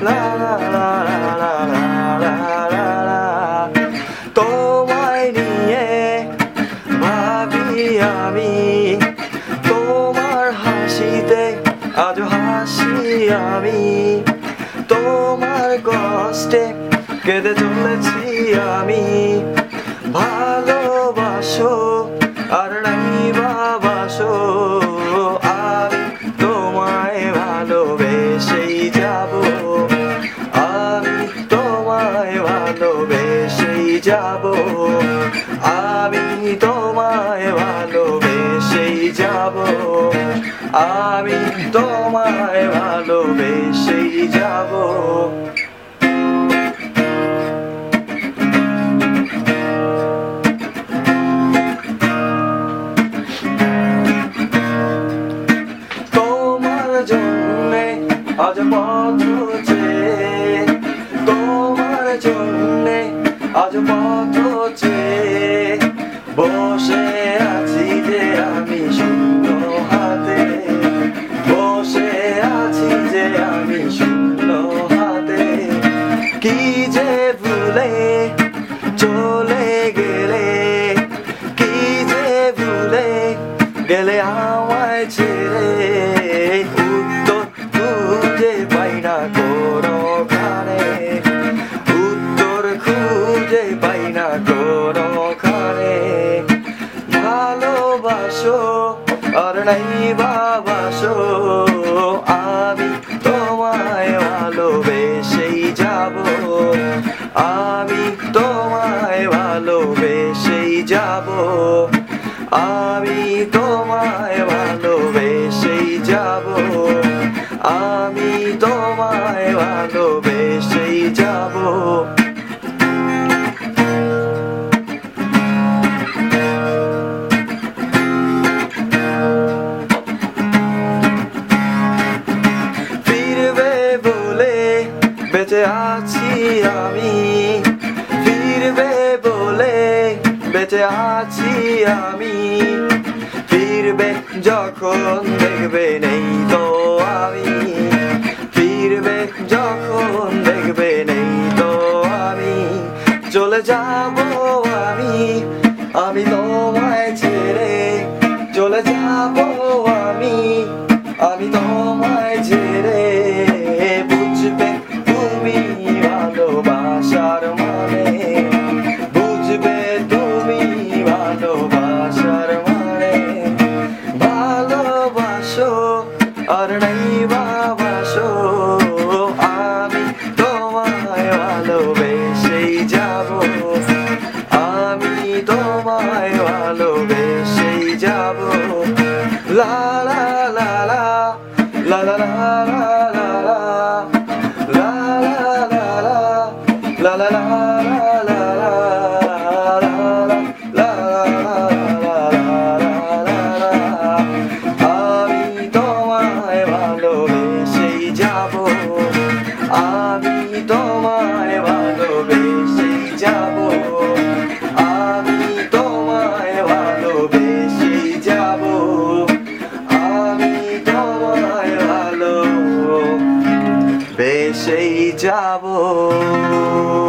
লা লা লা লা লা লা লা তোমায় নিয়ে ভাবি আমি তোমার হাসিতে আজ হাসি আমি তোমার কষ্টে কেঁদে চলেছি আমি ভালোবাসো আর নাই বাবাসো আমি তোমায় ভালোবেসেই যাব আমি তোমায় ভালোবেসেই যাব আমি তোমায় ভালোবেসেই যাব আমি তোমায় ভালোবেসেই যাব জন্যে আজ পথ চেয়ে তোমার জন্যে আজ পথ চেয়ে বসে আছি যে আমি শূন্য হাতে বসে আছি যে আমি শূন্য হাতে কি যে ভুলে চলে গেলে কি যে ভুলে গেলে আমায় ছেড়ে উত্তর খুঁজে পাই না কোনোখানে উত্তর খুঁজে পাই না কোনোখানে ভালোবাসো আর নাই বাবাসো আমি তোমায় ভালোবেসেই যাব আমি তোমায় ভালোবেসেই যাব আমি তোমায় ভালোবেসেই যাব আমি তোমায় ভালোবেসেই যাব ফিরবে বলে বেঁচে আছি আমি ফিরবে বলে বেঁচে আছি আমি ফিরবে যখন দেখবে নেই তো আমি ফিরবে যখন দেখবে নেই তো আমি চলে যাব আমি আমি তোমায় ছেড়ে চলে যাব আমি আমি তোমায় ছেড়ে বুঝবে তুমি ভালোবাসার মানে বুঝবে তুমি ভালোবাসার মানে ভালোবাসো আর নাই বাবাসো আমি তোমায় ভালোবেসেই যাব আমি তোমায় ভালোবেসেই যাব লা লা লা লা লা লা লা লা লা লা লা লা লা লা আমি তোমায় ভালোবেসেই যাব আমি তোমায় ভালোবেসেই যাব আমি তোমায় ভালোবেসেই যাব